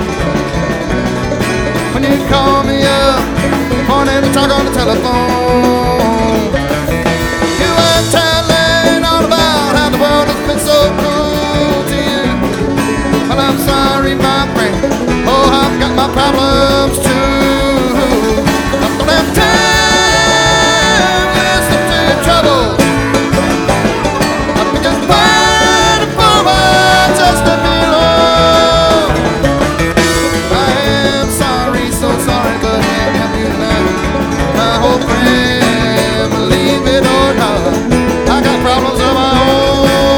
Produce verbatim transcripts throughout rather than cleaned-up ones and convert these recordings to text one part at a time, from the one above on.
When you call me up, morning to talk on the telephone. You were telling all about how the world has been so cruel to you. Well, I'm sorry, my friend. Oh, I've got my problems too. I don't have time to listen to your troubles. I've been just waiting for my just to be alone. I am sorry, so sorry, but can't help you tonight. My whole friend, believe it or not, I got problems of my own.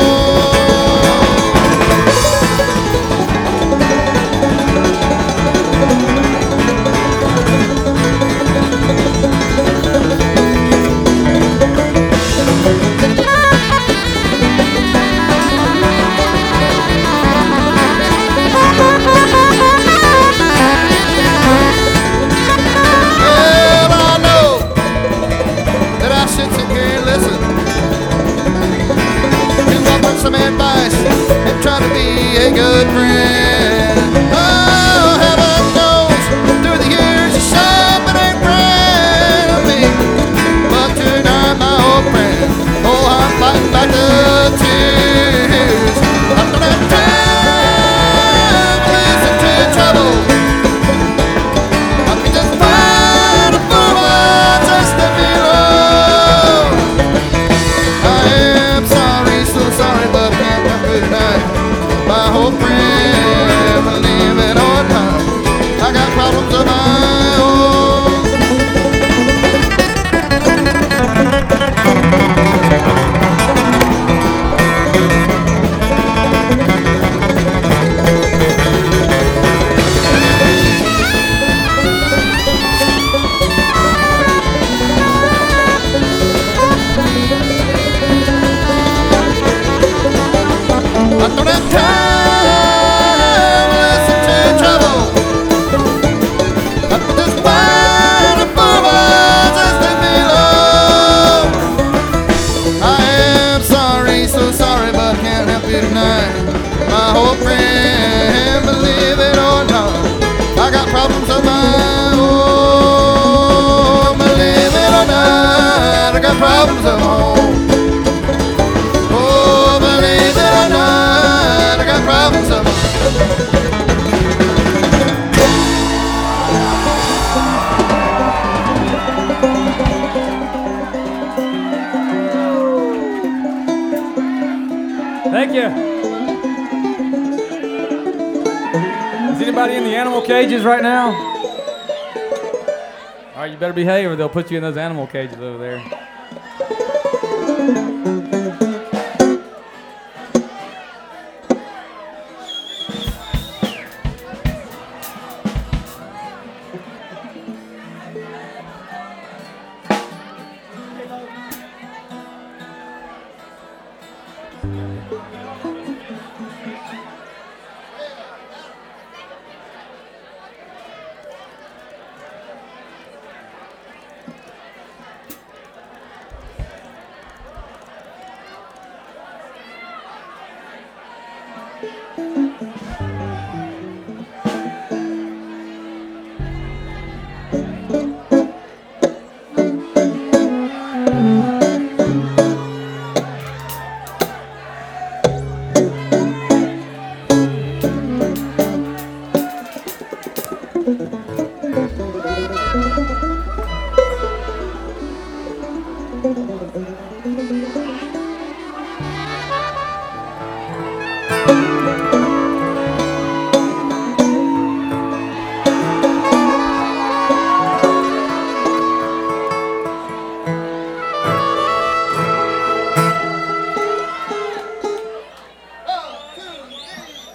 Some advice and try to be a good friend. Oh, heaven knows through the years you shot but ain't friend of me. But tonight, my old friend, oh, I'm fighting back the tears. I don't have time to listen to your trouble. I can just find a fool just to be alone. I am sorry, so sorry, but I can't help it tonight. My whole friend, believe it or not, I got problems of my own. I don't have time to listen to your trouble. I put this fire above us just to be alone. I am sorry, so sorry, but can't help you tonight. My whole friend, believe it or not, I got problems of my own. Believe it or not, I got problems of my own. Oh, believe it or not, I got problems of my own. Thank you. Is anybody in the animal cages right now? All right, you better behave or they'll put you in those animal cages over there.